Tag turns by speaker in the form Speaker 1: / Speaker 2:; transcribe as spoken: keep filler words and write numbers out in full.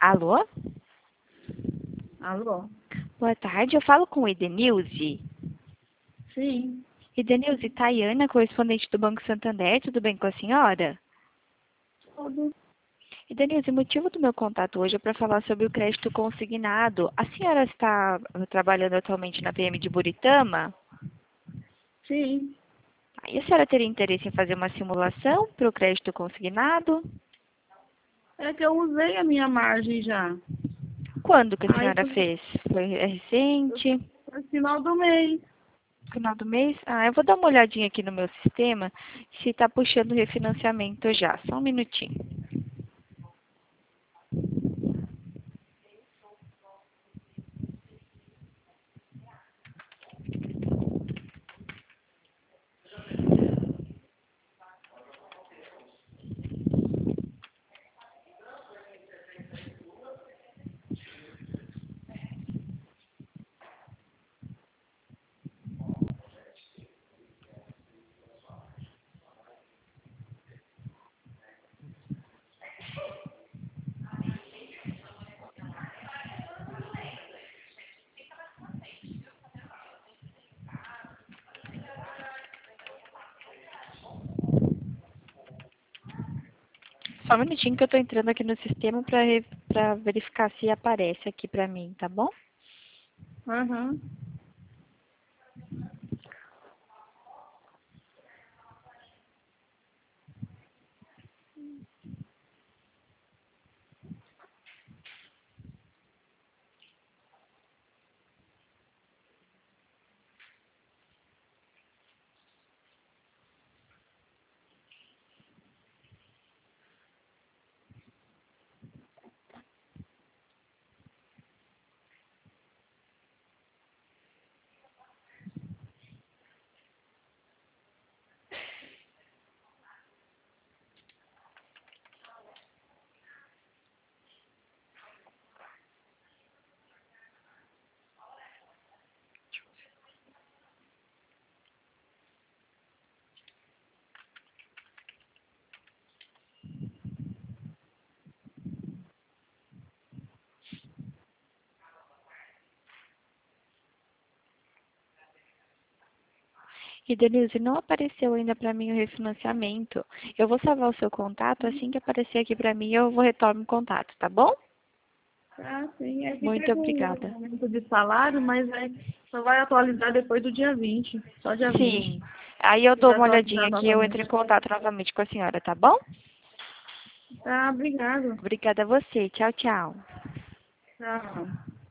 Speaker 1: Alô?
Speaker 2: Alô?
Speaker 1: Boa tarde, eu falo com o Edenilze.
Speaker 2: Sim.
Speaker 1: Edenilze, Tayana, correspondente do Banco Santander, tudo bem com a senhora?
Speaker 2: Tudo.
Speaker 1: Edenilze, o motivo do meu contato hoje é para falar sobre o crédito consignado. A senhora está trabalhando atualmente na P M de Buritama?
Speaker 2: Sim.
Speaker 1: E a senhora teria interesse em fazer uma simulação para o crédito consignado?
Speaker 2: É que eu usei a minha margem já.
Speaker 1: Quando que a
Speaker 2: Aí
Speaker 1: senhora
Speaker 2: foi
Speaker 1: fez? Foi recente?
Speaker 2: no final do mês.
Speaker 1: Final do mês? Ah, eu vou dar uma olhadinha aqui no meu sistema se está puxando refinanciamento já. Só um minutinho. Só um minutinho que eu estou entrando aqui no sistema para verificar se aparece aqui para mim, tá bom?
Speaker 2: Aham.
Speaker 1: E Denise, não apareceu ainda para mim o refinanciamento. Eu vou salvar o seu contato, assim que aparecer aqui para mim eu vou retorno o contato, tá bom?
Speaker 2: Ah, sim. É que
Speaker 1: Muito
Speaker 2: teve um
Speaker 1: obrigada.
Speaker 2: aumento de salário, mas é, só vai atualizar depois do dia vinte. Só dia vinte.
Speaker 1: Sim. Aí eu
Speaker 2: Que
Speaker 1: dou
Speaker 2: vai
Speaker 1: uma olhadinha
Speaker 2: atualizar
Speaker 1: aqui e eu entro
Speaker 2: novamente.
Speaker 1: em contato novamente com a senhora, tá bom?
Speaker 2: Tá, obrigado.
Speaker 1: Obrigada a você. Tchau, tchau.
Speaker 2: Tchau.